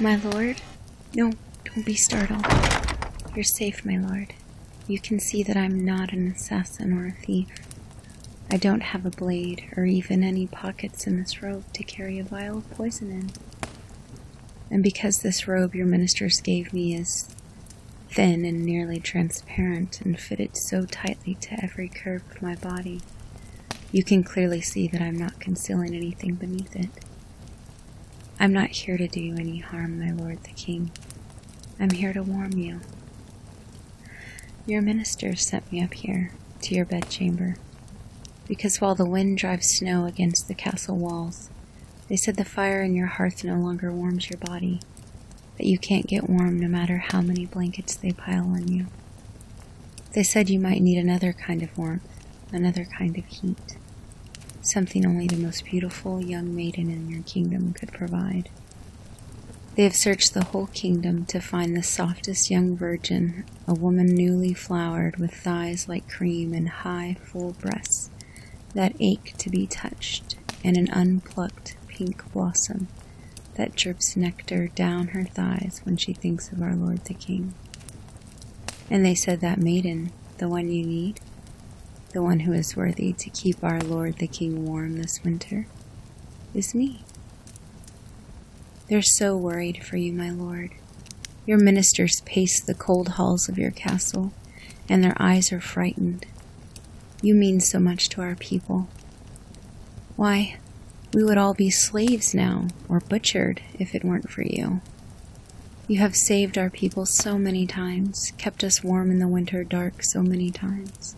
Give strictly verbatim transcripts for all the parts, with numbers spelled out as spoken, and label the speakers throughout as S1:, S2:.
S1: My lord? No, don't be startled. You're safe, my lord. You can see that I'm not an assassin or a thief. I don't have a blade or even any pockets in this robe to carry a vial of poison in. And because this robe your ministers gave me is thin and nearly transparent and fitted so tightly to every curve of my body, you can clearly see that I'm not concealing anything beneath it. I'm not here to do you any harm, my lord the king. I'm here to warm you. Your ministers sent me up here, to your bedchamber, because while the wind drives snow against the castle walls, they said the fire in your hearth no longer warms your body, that you can't get warm no matter how many blankets they pile on you. They said you might need another kind of warmth, another kind of heat, something only the most beautiful young maiden in your kingdom could provide. They have searched the whole kingdom to find the softest young virgin, a woman newly flowered with thighs like cream and high, full breasts that ache to be touched, and an unplucked pink blossom that drips nectar down her thighs when she thinks of our Lord the King. And they said that maiden, the one you need, the one who is worthy to keep our Lord the King warm this winter, is me. They're so worried for you, my lord. Your ministers pace the cold halls of your castle, and their eyes are frightened. You mean so much to our people. Why, we would all be slaves now, or butchered, if it weren't for you. You have saved our people so many times, kept us warm in the winter dark so many times.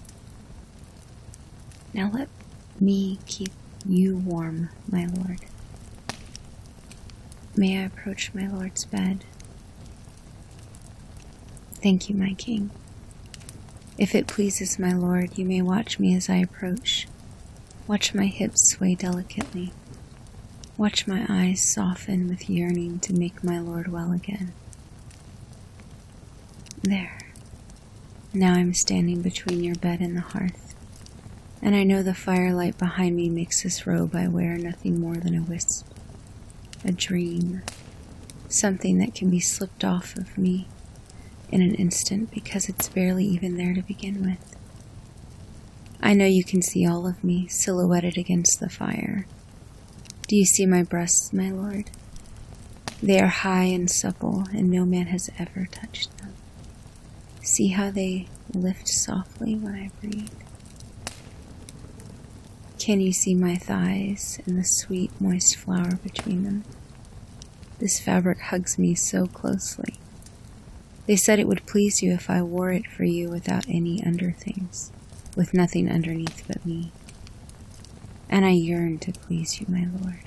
S1: Now let me keep you warm, my lord. May I approach my lord's bed? Thank you, my king. If it pleases my lord, you may watch me as I approach. Watch my hips sway delicately. Watch my eyes soften with yearning to make my lord well again. There. Now I'm standing between your bed and the hearth, and I know the firelight behind me makes this robe I wear nothing more than a wisp. A dream, something that can be slipped off of me in an instant because it's barely even there to begin with. I know you can see all of me silhouetted against the fire. Do you see my breasts, my lord? They are high and supple, and no man has ever touched them. See how they lift softly when I breathe? Can you see my thighs and the sweet, moist flower between them? This fabric hugs me so closely. They said it would please you if I wore it for you without any under things, with nothing underneath but me. And I yearn to please you, my lord.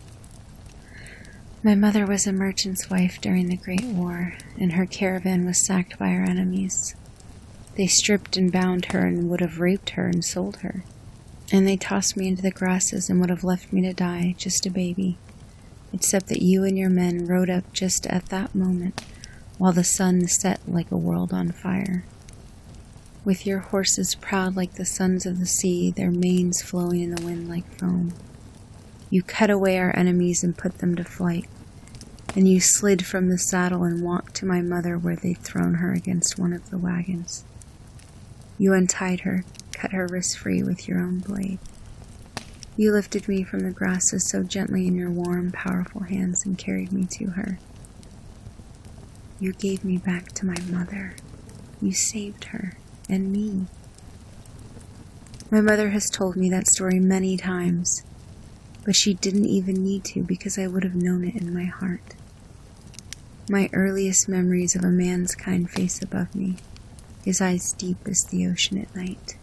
S1: My mother was a merchant's wife during the Great War, and her caravan was sacked by our enemies. They stripped and bound her and would have raped her and sold her. And they tossed me into the grasses and would have left me to die, just a baby, except that you and your men rode up just at that moment, while the sun set like a world on fire. With your horses proud like the sons of the sea, their manes flowing in the wind like foam. You cut away our enemies and put them to flight, and you slid from the saddle and walked to my mother where they'd thrown her against one of the wagons. You untied her, cut her wrist free with your own blade. You lifted me from the grasses so gently in your warm, powerful hands and carried me to her. You gave me back to my mother. You saved her, and me. My mother has told me that story many times, but she didn't even need to because I would have known it in my heart. My earliest memories of a man's kind face above me, his eyes deep as the ocean at night.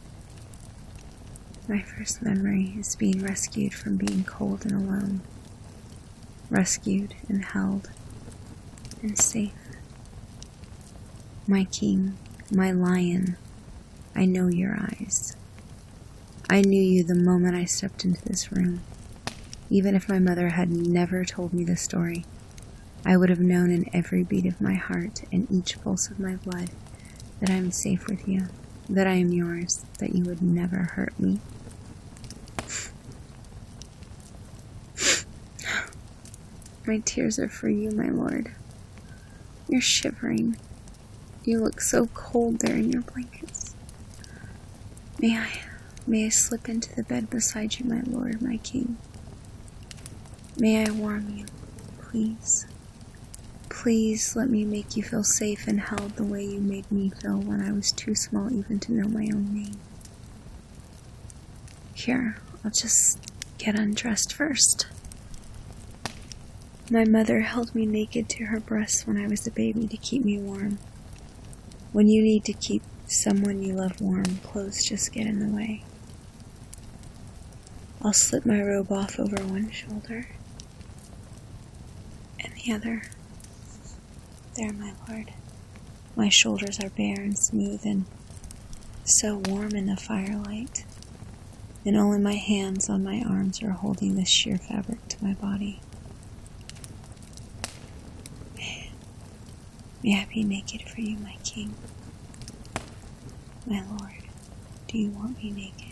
S1: My first memory is being rescued from being cold and alone. Rescued and held and safe. My king, my lion, I know your eyes. I knew you the moment I stepped into this room. Even if my mother had never told me the story, I would have known in every beat of my heart and each pulse of my blood that I am safe with you, that I am yours, that you would never hurt me. My tears are for you, my lord. You're shivering. You look so cold there in your blankets. May I, may I slip into the bed beside you, my lord, my king? May I warm you, please? Please let me make you feel safe and held the way you made me feel when I was too small even to know my own name. Here, I'll just get undressed first. My mother held me naked to her breast when I was a baby to keep me warm. When you need to keep someone you love warm, clothes just get in the way. I'll slip my robe off over one shoulder and the other. There, my lord. My shoulders are bare and smooth and so warm in the firelight, and only my hands on my arms are holding this sheer fabric to my body. May I be naked for you, my king? My lord, do you want me naked?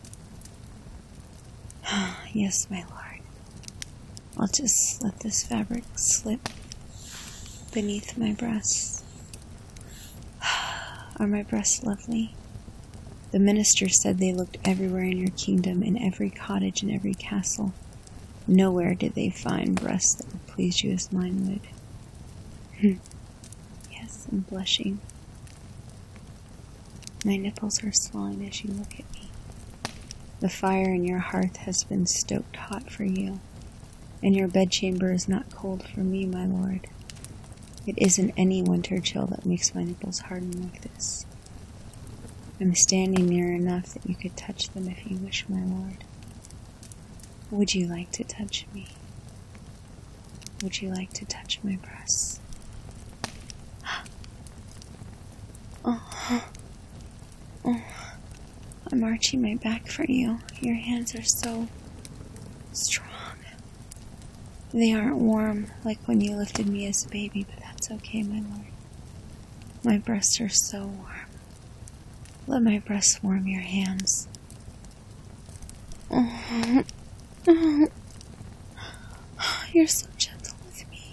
S1: Yes, my lord. I'll just let this fabric slip beneath my breasts. Are my breasts lovely? The minister said they looked everywhere in your kingdom, in every cottage and every castle. Nowhere did they find breasts that would please you as mine would. Yes, I'm blushing. My nipples are swelling as you look at me. The fire in your hearth has been stoked hot for you, and your bedchamber is not cold for me, my lord. It isn't any winter chill that makes my nipples harden like this. I'm standing near enough that you could touch them if you wish, my lord. Would you like to touch me? Would you like to touch my breasts? Oh, oh, I'm arching my back for you. Your hands are so strong. They aren't warm like when you lifted me as a baby, but that's okay, my lord. My breasts are so warm. Let my breasts warm your hands. Oh, oh, you're so gentle with me.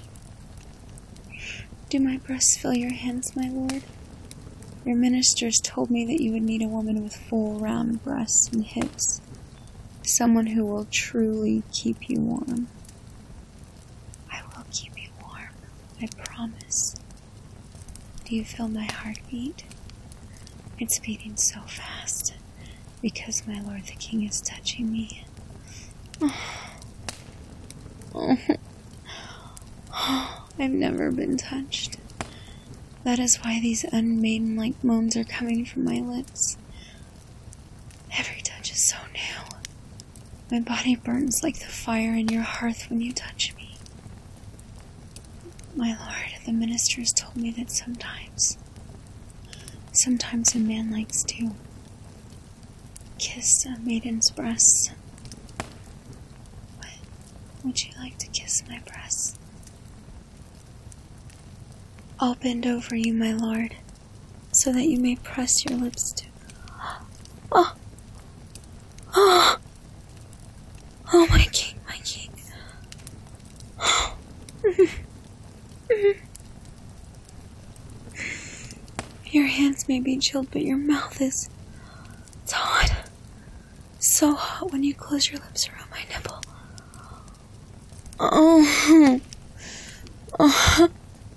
S1: Do my breasts fill your hands, my lord? Your ministers told me that you would need a woman with full, round breasts and hips. Someone who will truly keep you warm. I will keep you warm, I promise. Do you feel my heartbeat? It's beating so fast because my lord the king is touching me. Oh. Oh. Oh. I've never been touched. That is why these unmaidenlike moans are coming from my lips. Every touch is so new. My body burns like the fire in your hearth when you touch me. My lord, the ministers told me that sometimes, sometimes a man likes to kiss a maiden's breasts. Would you like to kiss my breasts? I'll bend over you, my lord, so that you may press your lips to... Oh! Oh! Oh, my king, my king. Oh. Your hands may be chilled, but your mouth is... It's hot. So hot when you close your lips around my nipple. Oh. Oh.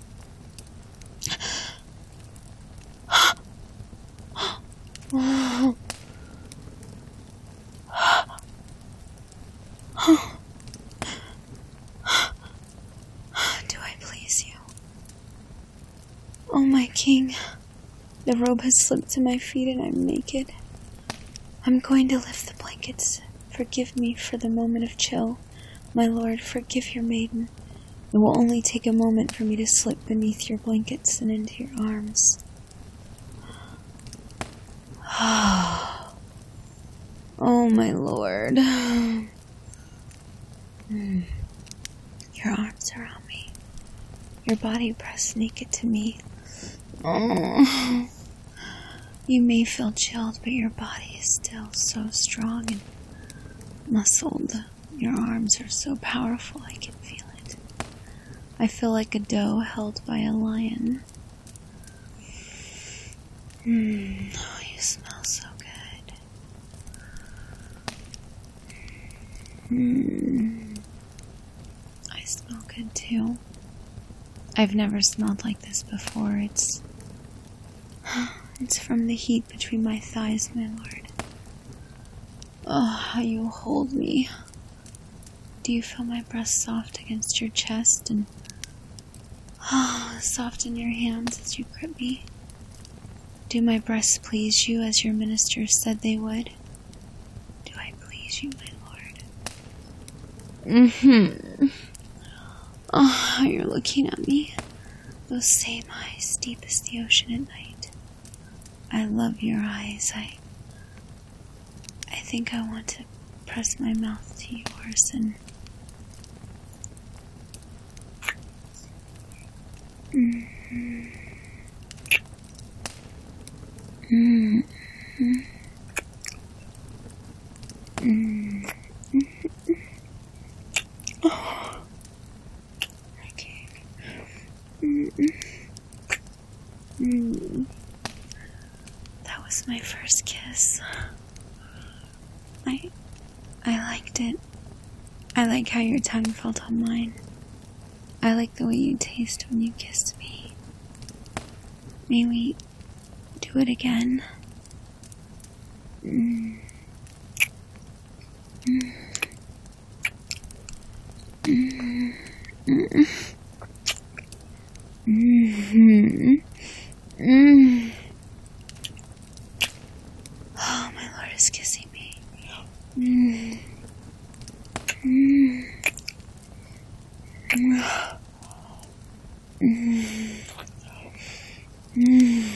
S1: Oh. Oh. Do I please you? Oh, my king, the robe has slipped to my feet and I'm naked. I'm going to lift the blankets. Forgive me for the moment of chill. My lord, forgive your maiden. It will only take a moment for me to slip beneath your blankets and into your arms. Oh, my lord. Mm. Your arms around me. Your body pressed naked to me. Oh. You may feel chilled, but your body is still so strong and muscled. Your arms are so powerful, I can feel it. I feel like a doe held by a lion. Mmm, oh, you smell so good. Mmm, I smell good too. I've never smelled like this before. It's, it's from the heat between my thighs, my lord. Oh, how you hold me. Do you feel my breast soft against your chest and oh, soft in your hands as you grip me? Do my breasts please you as your ministers said they would? Do I please you, my lord? Mm-hmm. Oh, how you're looking at me. Those same eyes, deep as the ocean at night. I love your eyes. I... I think I want to press my mouth to yours and... Mm-hmm. Mm-hmm. Mm-hmm. Oh, okay. Mm-hmm. Mm-hmm. That was my first kiss. I, I liked it. I like how your tongue felt on mine. I like the way you taste when you kiss me. May we do it again? Mm. Mm. Mm. Mm. Mm-hmm. Mm. Oh, my lord is kissing me. Mm. Mm. Mm. Mm. Mm.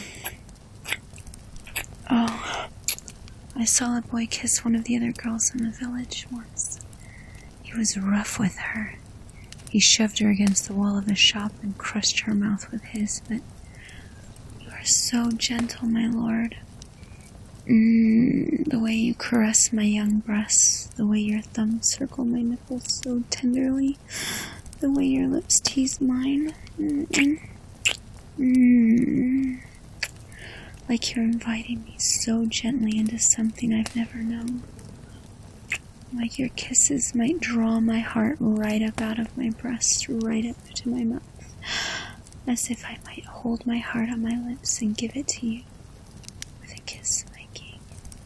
S1: Oh, I saw a boy kiss one of the other girls in the village once. He was rough with her. He shoved her against the wall of the shop and crushed her mouth with his, but you are so gentle, my lord. Mm, the way you caress my young breasts, the way your thumbs circle my nipples so tenderly, the way your lips tease mine. Mm-mm. Mm. Like you're inviting me so gently into something I've never known. Like your kisses might draw my heart right up out of my breast, right up to my mouth. As if I might hold my heart on my lips and give it to you with a kiss, my king.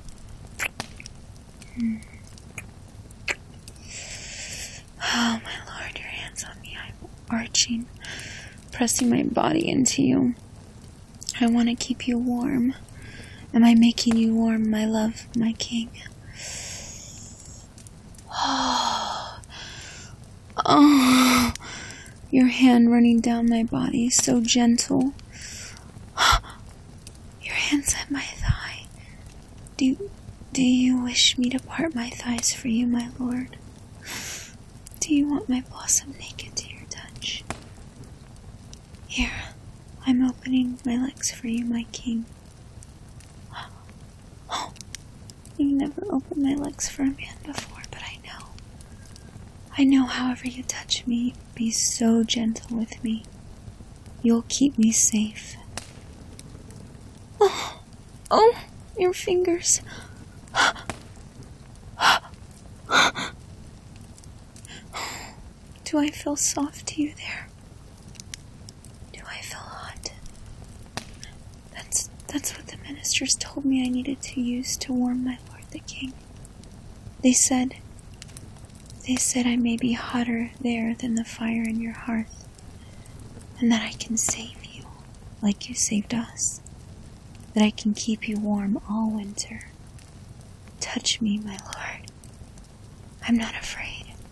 S1: Mm. Oh, my lord, your hands on me. I'm arching, pressing my body into you. I want to keep you warm. Am I making you warm, my love, my king? Oh, oh, your hand running down my body, so gentle. Your hands at my thigh. Do, do you wish me to part my thighs for you, my lord? Do you want my blossom naked to your touch? Here, I'm opening my legs for you, my king. Oh, you never opened my legs for a man before, but I know. I know however you touch me, be so gentle with me. You'll keep me safe. Oh, oh, your fingers. Do I feel soft to you there? Do I feel hot? That's that's what the ministers told me I needed to use to warm my lord the king. They said, they said I may be hotter there than the fire in your hearth, and that I can save you like you saved us, that I can keep you warm all winter. Touch me, my lord. I'm not afraid.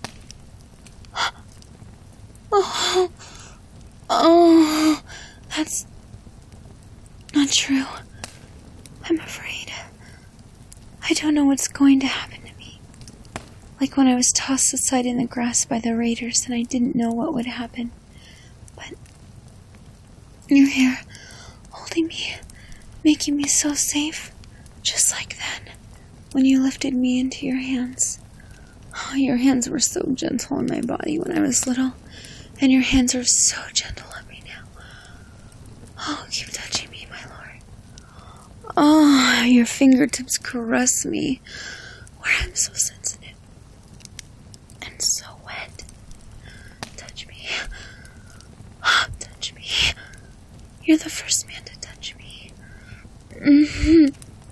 S1: Oh, oh, that's not true. I'm afraid. I don't know what's going to happen to me. Like when I was tossed aside in the grass by the raiders and I didn't know what would happen. But you're here, holding me, making me so safe, just like then, when you lifted me into your hands. Oh, your hands were so gentle on my body when I was little. And your hands are so gentle on me now. Oh, keep touching me, my lord. Oh, your fingertips caress me where I'm so sensitive and so wet. Touch me. Touch me. You're the first man to touch me. Mm-hmm.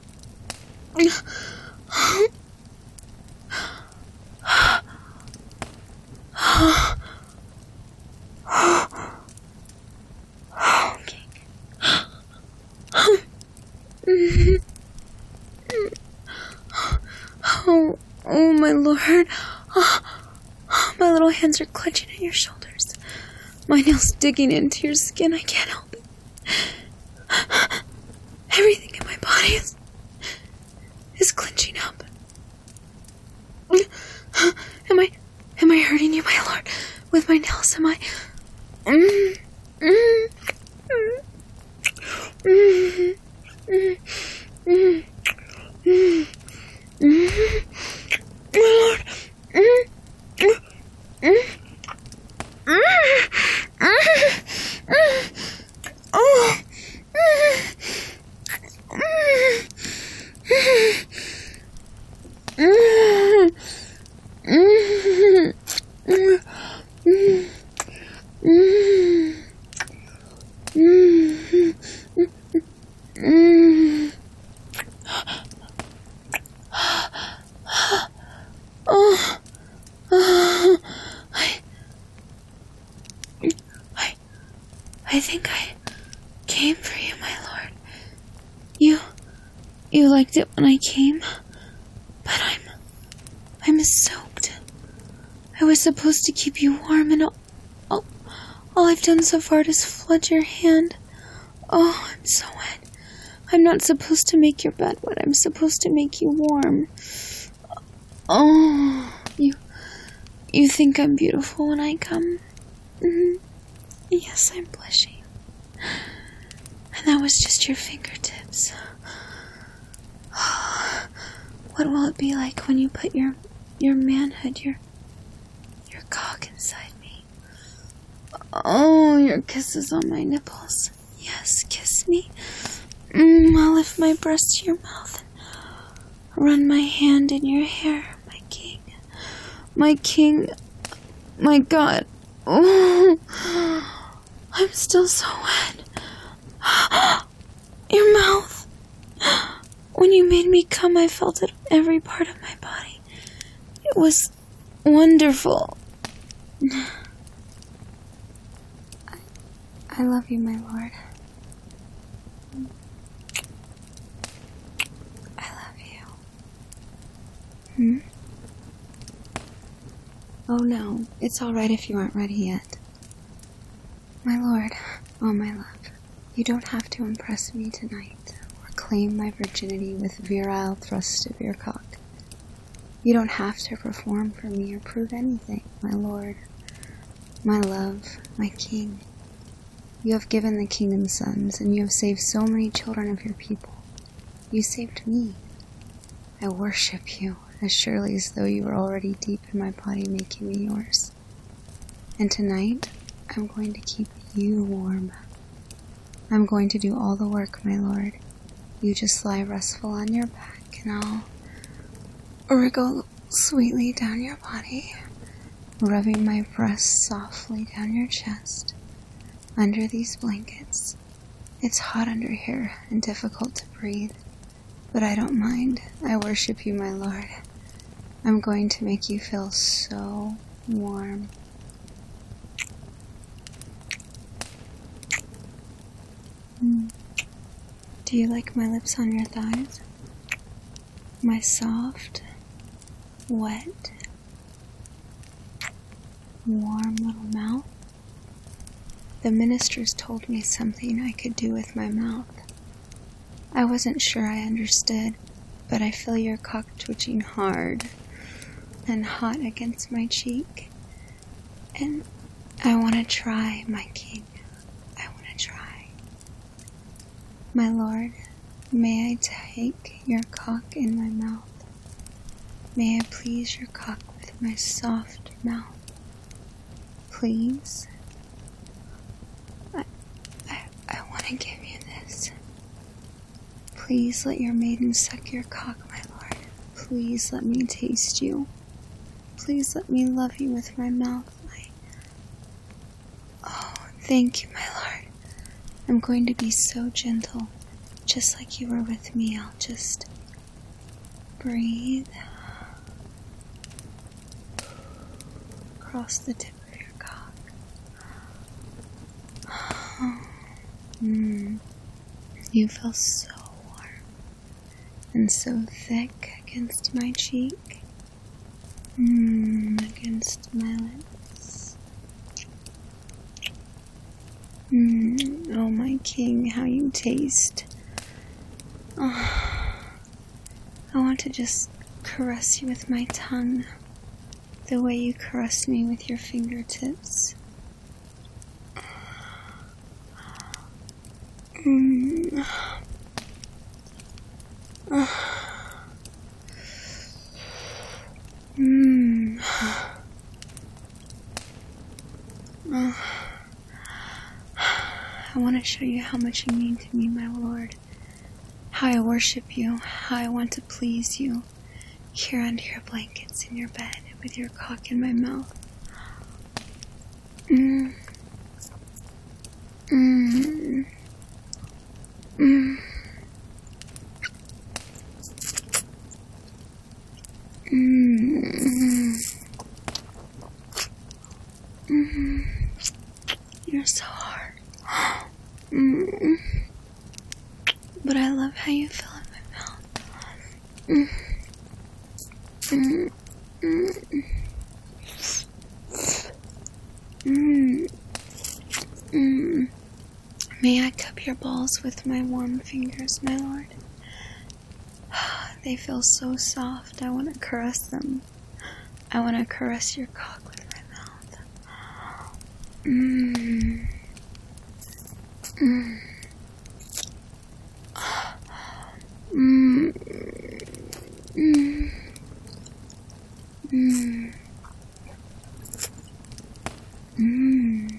S1: Oh, oh, my lord. Oh, my little hands are clutching at your shoulders. My nails digging into your skin. I can't help it. Everything in my body is, is clenching up. Am I, am I hurting you, my lord? With my nails, am I? Mm, mm, mm, mm, mm, mm, mm, mm, my lord. Mm, mm, mm, mm, mm, oh. I think I came for you, my lord. You, you liked it when I came, but I'm, I'm soaked. I was supposed to keep you warm, and all, all, all I've done so far is flood your hand. Oh, I'm so wet. I'm not supposed to make your bed wet. I'm supposed to make you warm. Oh, you, you think I'm beautiful when I come? Mm-hmm. Yes, I'm blushing. And that was just your fingertips. What will it be like when you put your your manhood, your your cock inside me? Oh, your kisses on my nipples. Yes, kiss me. Mm, I'll lift my breast to your mouth and run my hand in your hair, my king. My king. My God. Oh, I'm still so wet. Your mouth. When you made me come, I felt it in every part of my body. It was wonderful. I, I love you, my lord. I love you. Hmm? Oh no, it's all right if you aren't ready yet. My lord, oh my love, you don't have to impress me tonight or claim my virginity with virile thrust of your cock. You don't have to perform for me or prove anything, my lord, my love, my king. You have given the kingdom sons, and you have saved so many children of your people. You saved me. I worship you as surely as though you were already deep in my body making me yours. And tonight, I'm going to keep you warm. I'm going to do all the work, my lord. You just lie restful on your back, and I'll wriggle sweetly down your body, rubbing my breasts softly down your chest, under these blankets. It's hot under here and difficult to breathe, but I don't mind. I worship you, my lord. I'm going to make you feel so warm. Mm. Do you like my lips on your thighs? My soft, wet, warm little mouth? The ministers told me something I could do with my mouth. I wasn't sure I understood, but I feel your cock twitching hard and hot against my cheek. And I want to try, my king. I want to try. My lord, may I take your cock in my mouth? May I please your cock with my soft mouth? Please? I give you this. Please let your maiden suck your cock, my lord. Please let me taste you. Please let me love you with my mouth. I... Oh, thank you, my lord. I'm going to be so gentle, just like you were with me. I'll just breathe across the tip of your cock. Mm. You feel so warm and so thick against my cheek. Mm, against my lips. Mm, oh, my king, how you taste. Oh, I want to just caress you with my tongue, the way you caress me with your fingertips. Mm. Mm. I want to show you how much you mean to me, my lord. How I worship you, how I want to please you, here under your blankets in your bed with your cock in my mouth. Mm. Mm. Mm. Mm. Mm. You're so hard. Mm. But I love how you feel in my mouth. Mm. Mm. Mm. Mm. Mm. May I cup your balls with my warm fingers, my lord? They feel so soft. I want to caress them. I want to caress your cock with my mouth. Mmm. Mmm. Mmm. Mmm. Mmm. Mmm.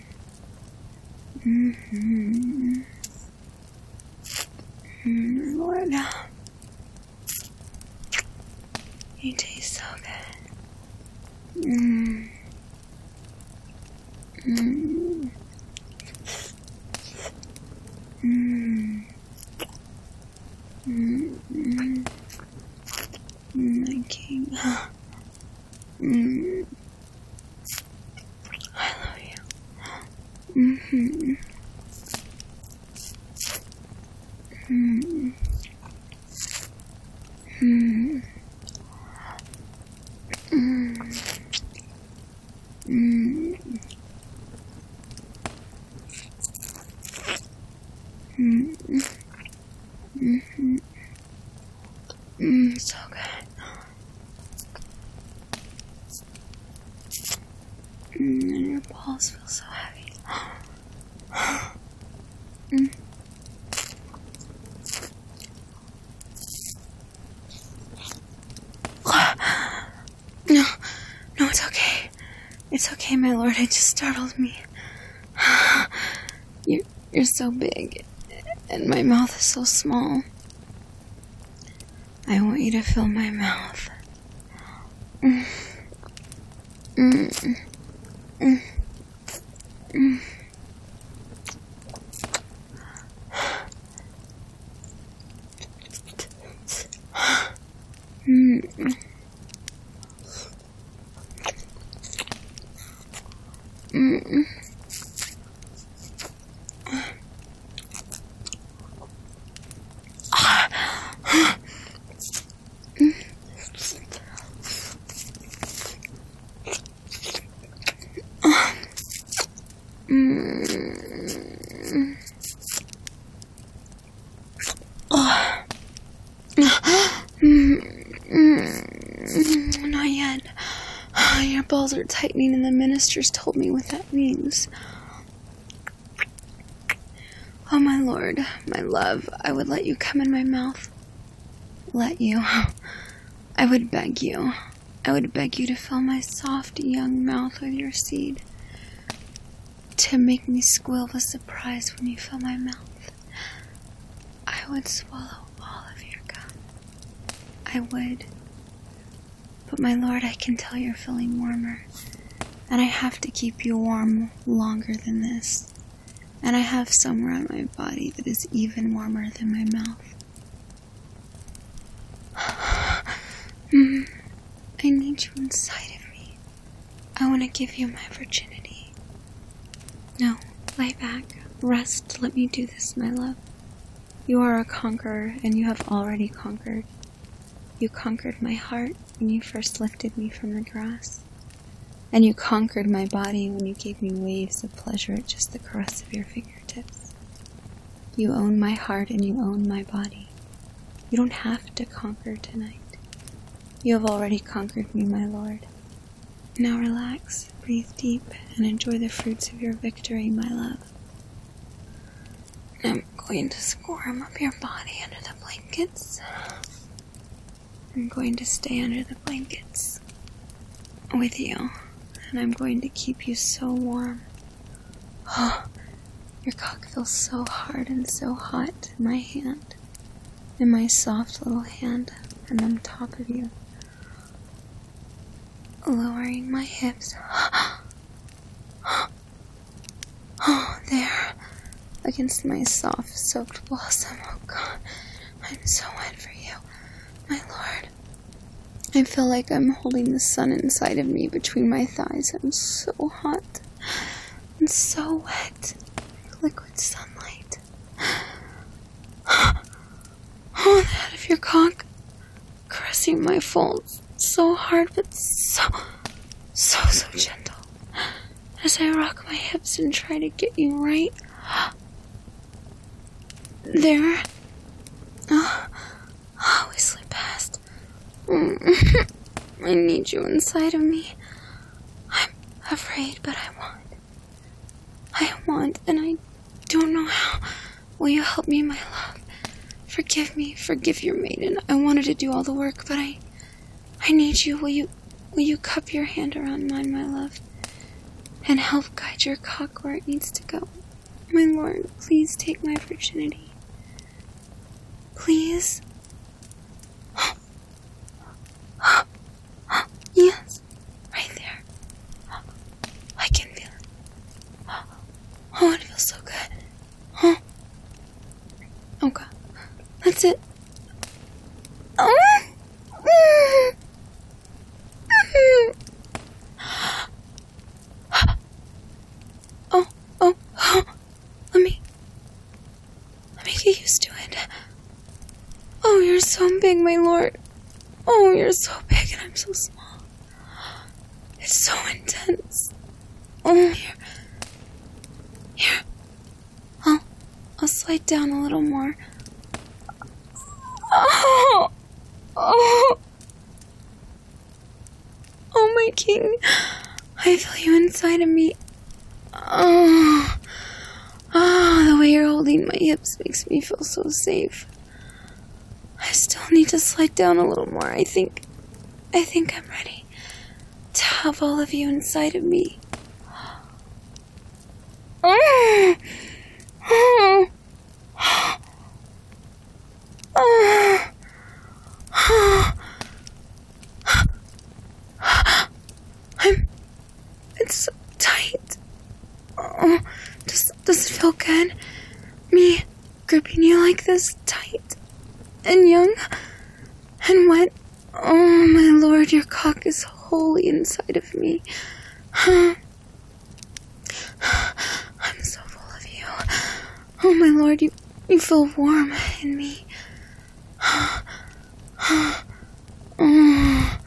S1: Mm-hmm. Mm, Lord. You taste so good. Mmm. Mmm. Mmm. Mmm. My king. Mmm. I love you. Mm-hmm. Mm. Mm. Mm. Mm. Mm. Mm-hmm. Mm, so good. Mm, and your balls feel so heavy. Mm. No, no, it's okay. It's okay, my lord. It just startled me. You're, you're so big, and my mouth is so small. I want you to fill my mouth. Mm. Mm. Mm. Mm. Mm. Mm. Mm. Oh. Mm. Not yet. Your balls are tightening and the ministers told me what that means. Oh, my lord, my love, I would let you come in my mouth. Let you. I would beg you. I would beg you to fill my soft young mouth with your seed. To make me squeal with surprise when you fill my mouth. I would swallow all of your gum. I would. But my lord, I can tell you're feeling warmer. And I have to keep you warm longer than this. And I have somewhere on my body that is even warmer than my mouth. mm, I need you inside of me. I want to give you my virginity. No, lie back. Rest. Let me do this, my love. You are a conqueror, and you have already conquered. You conquered my heart when you first lifted me from the grass. And you conquered my body when you gave me waves of pleasure at just the caress of your fingertips. You own my heart and you own my body. You don't have to conquer tonight. You have already conquered me, my lord. Now relax, breathe deep, and enjoy the fruits of your victory, my love. I'm going to squirm up your body under the blankets. I'm going to stay under the blankets with you. And I'm going to keep you so warm. Oh, your cock feels so hard and so hot in my hand. In my soft little hand. And on top of you. Lowering my hips. Oh, there. Against my soft, soaked blossom. Oh, God. I'm so wet for you, my lord. I feel like I'm holding the sun inside of me between my thighs. I'm so hot and so wet, like liquid sunlight. Oh, the head of your cock caressing my folds, so hard but so, so, so gentle. As I rock my hips and try to get you right there. Oh, oh we slid past. Mm. I need you inside of me. I'm afraid, but I want. I want, and I don't know how. Will you help me, my love? Forgive me, forgive your maiden. I wanted to do all the work, but I, I need you. Will you, will you cup your hand around mine, my love, and help guide your cock where it needs to go? My lord, please take my virginity. Please. Yes, right there. I can feel it. Oh, it feels so good. Oh, oh God, that's it. Oh, oh, oh, oh. Let me, let me get used to it. Oh, you're so big, my lord. Oh, you're so big and I'm so small. It's so intense. Oh, here. Here. I'll, I'll slide down a little more. Oh. Oh. Oh, my king. I feel you inside of me. Oh. Oh, the way you're holding my hips makes me feel so safe. I still need to slide down a little more. I think, I think I'm ready to have all of you inside of me. Oh. Oh. Oh. Oh. I'm, it's so tight. Oh, does, does it feel good? Me gripping you like this tight and young and wet. Oh, my lord, your cock is wholly inside of me. I'm so full of you. Oh, my lord, you, you feel warm in me. Oh, mmm.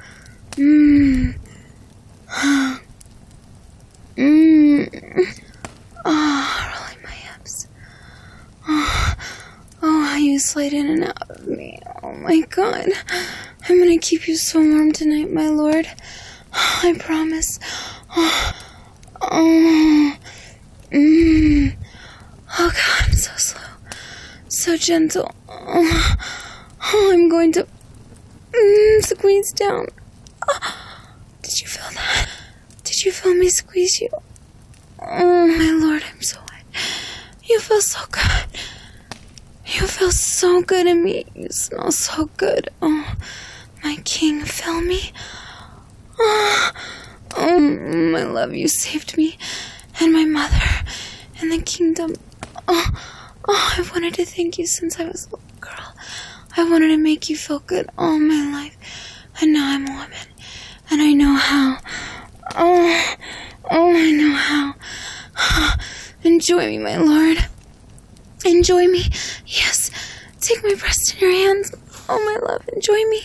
S1: Mmm. Oh, rolling my hips. Oh, oh, how you slide in and out of me. Oh my God. I'm gonna keep you so warm tonight, my lord. I promise. Oh, oh, mmm. Oh God, I'm so slow. So gentle. Oh, oh I'm going to mm, squeeze down. Oh, did you feel that? Did you feel me squeeze you? Oh, my lord, I'm so wet. You feel so good. You feel so good in me. You smell so good. Oh, my king, fill me. Oh, oh, my love, you saved me and my mother and the kingdom. Oh, oh, I've wanted to thank you since I was a little girl. I wanted to make you feel good all my life. And now I'm a woman. And I know how. Oh, oh, I know how. Oh, enjoy me, my lord. Enjoy me. Yes. Take my breast in your hands. Oh, my love, enjoy me.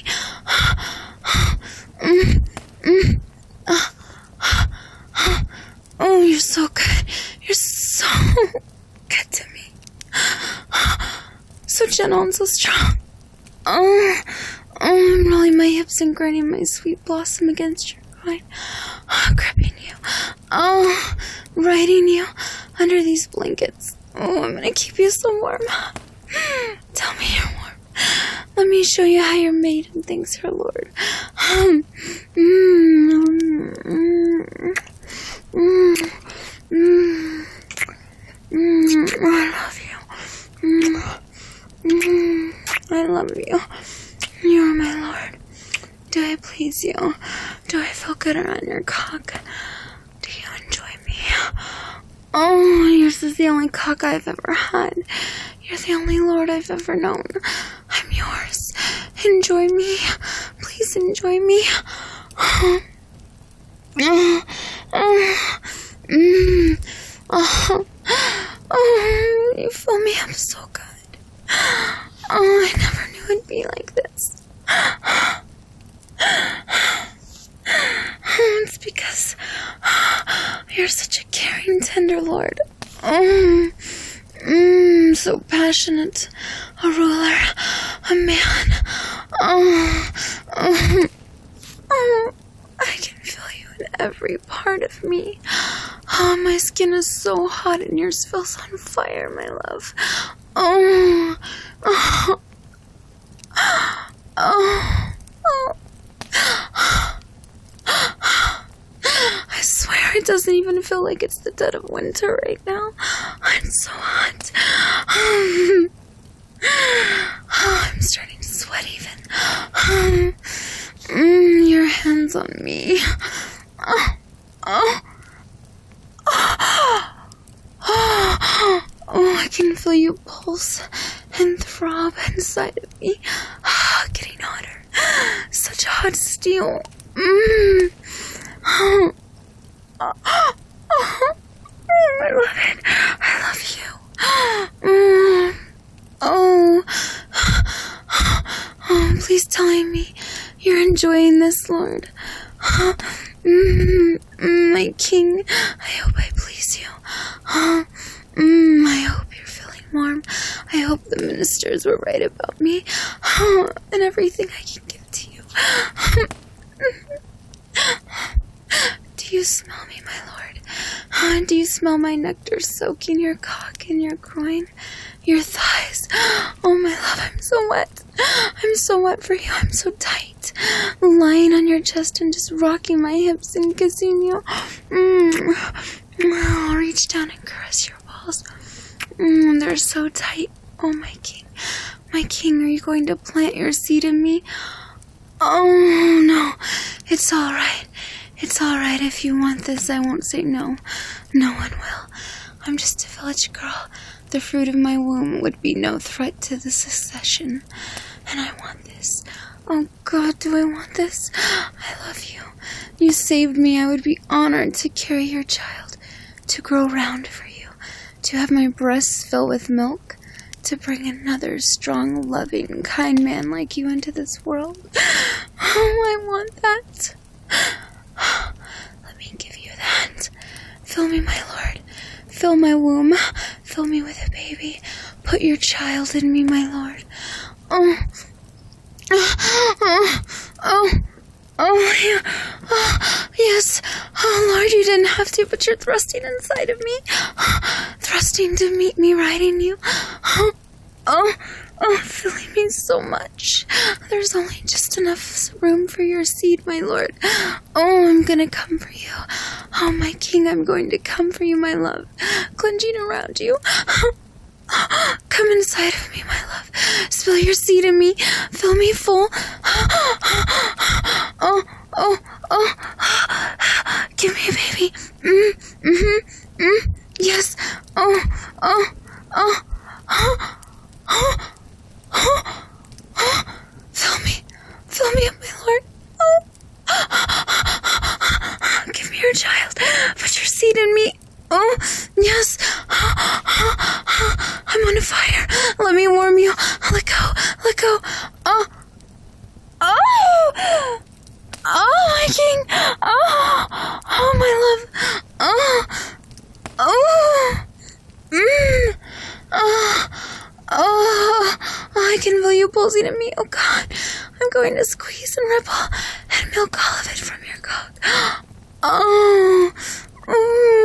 S1: Mm, mm. Oh, you're so good. You're so good to me. So gentle and so strong. Oh, oh, I'm rolling my hips and grinding my sweet blossom against your groin. Oh, gripping you. Oh, riding you under these blankets. Oh, I'm gonna keep you so warm. Tell me you're warm. Let me show you how you're made and thanks her Lord. Um, mm, mm, mm, mm, mm, I love you. Mm, mm, I love you. You're my Lord. Do I please you? Do I feel good around your cock? Do you enjoy me? Oh, yours is the only cock I've ever had. You're the only Lord I've ever known. I'm yours. Enjoy me. Please enjoy me. Oh, oh, oh, mm, oh, oh, you fill me up so good. Oh, I never knew it'd be like this. It's because you're such a caring, tender Lord. Oh, mm, so passionate. A ruler. A man. Oh, oh, oh, I can feel you in every part of me. Oh, my skin is so hot and yours feels on fire, my love. Oh, oh, oh, oh. I swear it doesn't even feel like it's the dead of winter right now. It's so hot. Um, oh, I'm starting to sweat even. Um, mm, your hands on me. Oh, oh, oh, oh, oh, I can feel you pulse and throb inside of me. Oh, getting hotter. Such hot steel. Mm. Oh. Oh. Oh. I love it. I love you. Mm. Oh. Oh, please tell me you're enjoying this, Lord. Mm. Mm, my king, I hope I please you. Mm, I hope you're feeling warm. I hope the ministers were right about me. Oh, and everything I can give to you. Do you smell me, my lord? Do you smell my nectar soaking your cock and your groin? Your thighs? Oh, my love, I'm so wet. I'm so wet for you. I'm so tight. Lying on your chest and just rocking my hips and kissing you. Mm. I'll reach down and caress your balls. Mm, they're so tight. Oh, my king. My king, are you going to plant your seed in me? Oh, no. It's all right. It's all right. If you want this, I won't say no. No one will. I'm just a village girl. The fruit of my womb would be no threat to the succession. And I want this. Oh, God, do I want this? I love you. You saved me. I would be honored to carry your child, to grow round for you, to have my breasts fill with milk, to bring another strong, loving, kind man like you into this world. Oh, I want that. Let me give you that. Fill me, my lord. Fill my womb. Fill me with a baby. Put your child in me, my lord. Oh. Oh. Oh. Oh, yeah. Oh, yes. Oh, Lord, you didn't have to, but you're thrusting inside of me. Thrusting to meet me, riding you. Oh, oh, oh, filling me so much. There's only just enough room for your seed, my Lord. Oh, I'm gonna come for you. Oh, my king, I'm going to come for you, my love. Clenching around you. Oh, Come inside of me, my love. Spill your seed in me. Fill me full. Oh, oh, oh. Give me a baby. Mm, mm-hmm, mm. Yes. Oh, oh, oh, oh, oh, oh, oh. Fill me. Fill me up, my Lord. Oh. Give me your child. Put your seed in me. Oh, yes. I'm on fire. Let me warm you. Let go. Let go. Oh. Oh. Oh, my king. Oh. Oh, my love. Oh. Oh. Mm. Oh. Oh. I can feel you pulsing in me. Oh, God. I'm going to squeeze and ripple and milk all of it from your cock. Oh. Mm.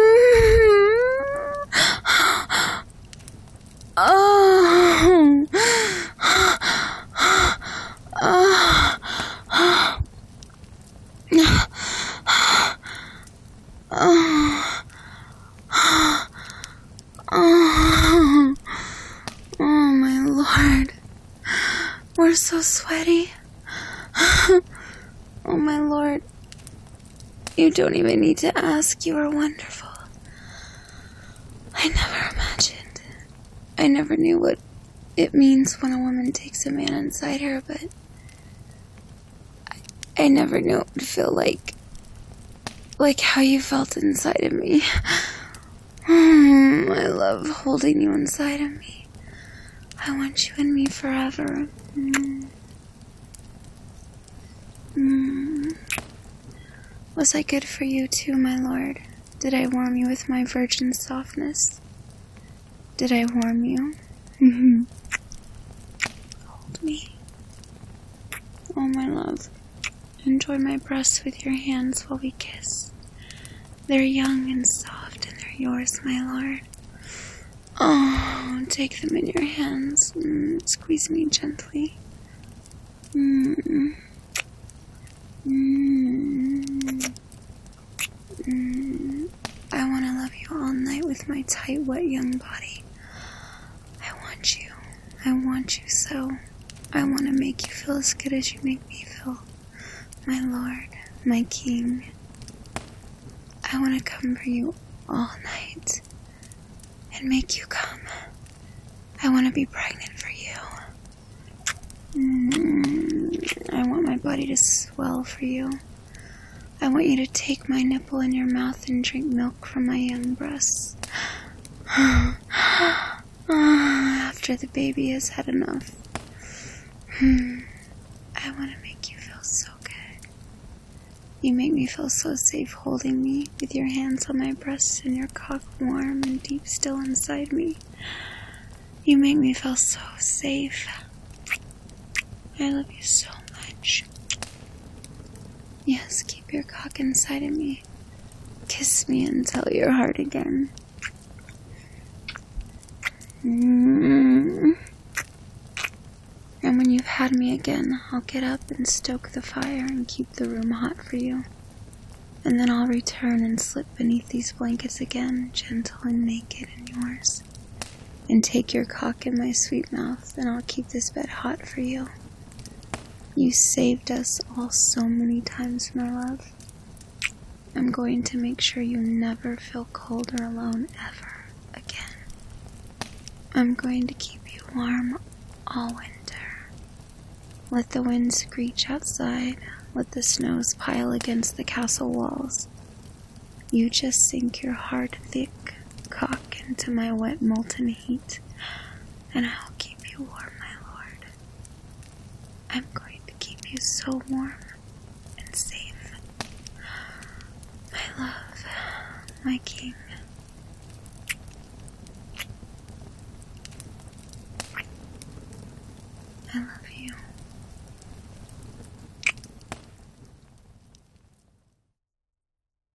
S1: Oh. Oh. Oh. Oh. Oh. Oh, my Lord. We're so sweaty. Oh, my Lord. You don't even need to ask. You are wonderful. I never imagined. I never knew what it means when a woman takes a man inside her, but I, I never knew it would feel like, like how you felt inside of me. Mm, I love holding you inside of me. I want you in me forever. Mm. Mm. Was I good for you too, my Lord? Did I warm you with my virgin softness? Did I warm you? Mm-hmm. Hold me. Oh, my love. Enjoy my breasts with your hands while we kiss. They're young and soft, and they're yours, my Lord. Oh, take them in your hands. Mm, squeeze me gently. Mm. Mm. Mm. I want to love you all night with my tight, wet, young body. I want you. I want you so. I want to make you feel as good as you make me feel. My Lord, my King. I want to come for you all night and make you come. I want to be pregnant for you. Mm, I want my body to swell for you. I want you to take my nipple in your mouth and drink milk from my young breasts. After the baby has had enough. I want to make you feel so good. You make me feel so safe holding me with your hands on my breasts and your cock warm and deep still inside me. You make me feel so safe. I love you so much. Yes, keep your cock inside of me. Kiss me until you're hard again. Mm. And when you've had me again, I'll get up and stoke the fire and keep the room hot for you. And then I'll return and slip beneath these blankets again, gentle and naked and yours. And take your cock in my sweet mouth, and I'll keep this bed hot for you. You saved us all so many times, my love. I'm going to make sure you never feel cold or alone ever again. I'm going to keep you warm all winter. Let the wind screech outside. Let the snows pile against the castle walls. You just sink your hard, thick cock into my wet, molten heat, and I'll keep you warm, my Lord. I'm going to keep you so warm and safe. My love, my King. I love you.